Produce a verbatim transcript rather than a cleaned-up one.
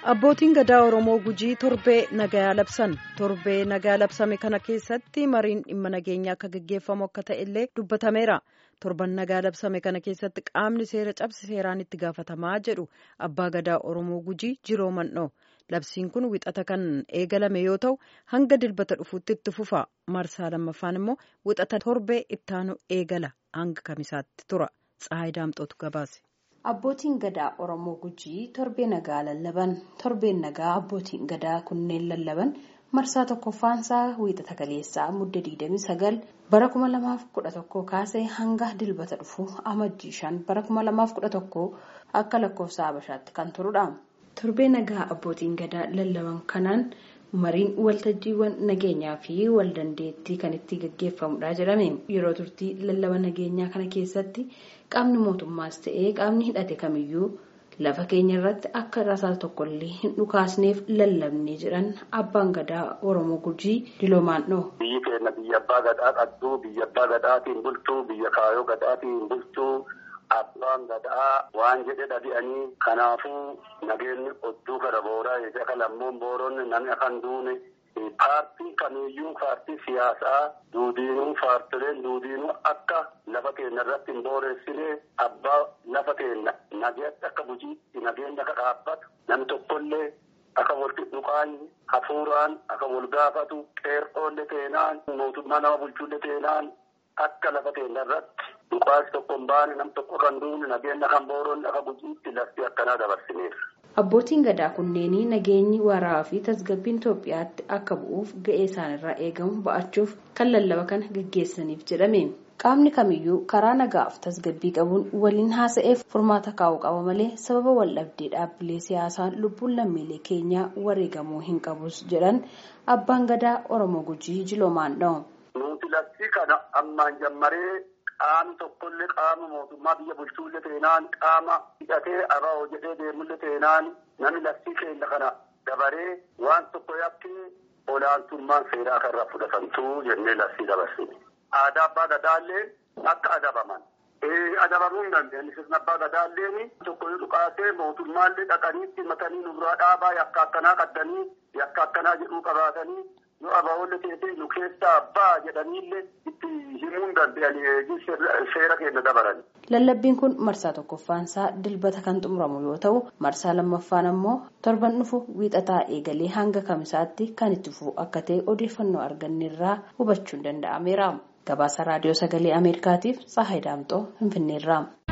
Abbootiin gadaa Oromoo Gujii torbee nagaa labsan. Torbee nagaa labsame kana keessatti mariin dhimma nageenyaa akka gaggeeffamu akka ta'e illee dubbatameera. Torban nagaa labsame kana keessatti qaamni seera cabse seeraan itti gaafatamaa jedhu abbaa gadaa Oromoo Gujii Jiroo Mandhoo. Labsiin kun wixata kan eegalame yoo ta'u hanga dilbata dhufuutti itti fufa. Marsaa lammaffaan immoo wixata torbee ittaanu eegala hanga kamisaatti tura. Tsahaay Daamxootu gabaase. Abbootiin gadaa Oromoo Gujii torbee nagaa lallaban. Torbeen nagaa abbootiin gadaa kunneen lallaban marsaa tokkoffaansaa wiixata kaleessaa mudda digdamii sagal bara kuma lamaaf kudha tokko kaasee hanga dilbata dhufu amajjii shan bara kuma lamaaf kudha tokko akka lakkoofsa Habashaatti kan turudha. Torbee nagaa abbootiin gadaa lallaban kanaan mariin waltajjiiwwan nageenyaa fi waldandeettii kan itti gaggeeffamudha jedhame. Yeroo turtii lallaba nageenyaa kana keessatti qaamni mootummaas ta'ee qaamni hidhate kamiyyuu lafa keenya irratti akka rasaasa tokkollee hin dhukaasneef lallabnee jedhan abbaan gadaa Oromoo Gujii Jiroo Mandhoo. Biyyi keenya biyya abbaa gadaa qabdu, biyya abbaa gadaatiin bultuu, biyya kaayoo gadaatiin bultuu. Abbaan gadaa waan jedhe dhabi'anii kanaafuu nageenyi odduu gara booraa eega kan lammoon booronni namni akan duune paartii kamiyyuu paartii siyaasaa duudiinuu paartileen duudiinuu akka lafa keenya irratti hin booreessine abbaa lafa keenya nageenya akka Gujiitti nageenya akka dhaabbatu namni tokkollee akka wal dhuqaanyi hafuuraan akka wal gaafatu qeerroolle teenaan mootummaa nama bulchuulle teenaan akka lafa keenya irratti. Dhukaas tokko hin baane nam tokko kan duune nageenya kan booroonni akka Gujiitti lafti akkanaa dabarsineera. Abbootiin gadaa kunneenii nageenyi waaraa fi tasgabbiin Itoophiyaatti akka bu'uuf ga'ee isaanirraa eegamu ba'achuuf kan lallaba kana gaggeessaniif jedhame. Qaamni kamiyyuu karaa nagaaf tasgabbii qabuun waliin haasa'eef furmaata kaa'uu qaba malee sababa waldhabdee dhaabbilee siyaasaan lubbuun lammiilee keenyaa wareegamuu hin qabus jedhan abbaan gadaa Oromoo Gujii Jiroo Mandhoo. Nuti lafti kana ammaan jammaree. Qaamni tokkollee qaama mootummaa biyya bulchuullee teenaan qaama hidhatee aba'oo jedhee deemullee teenaan namni laftii keenya kana dabaree waan tokko yakkee olaantummaan seeraa kanarraa fudhatamtuu jennee laftii dabarsine. Aadaa abbaa gadaallee akka adabaman. Adabamuu hin dandeenye sirna abbaa gadaallee tokko yoo dhukaasee mootummaallee dhaqaniitti matanii nurraa dhaabaa yakka akkanaa qaddanii yakka akkanaa jedhuu qabaatanii yoo aba'oollee teessee nu keessaa abbaa jedhaniillee itti himuu hin dandeenye seera keenya dabalan. Lallabbiin kun marsaa tokkoffaansaa dilbata kan xumuramu yoo ta'u marsaa lammaffaan ammoo torban dhufu wiixataa eegalee hanga kamisaatti kan itti fufu akka ta'e odeeffannoo arganneerraa hubachuun danda'ameera. Gabaasa raadiyoo sagalee Ameerikaatiif Tsahaay Daamxoo Finfinneerraa.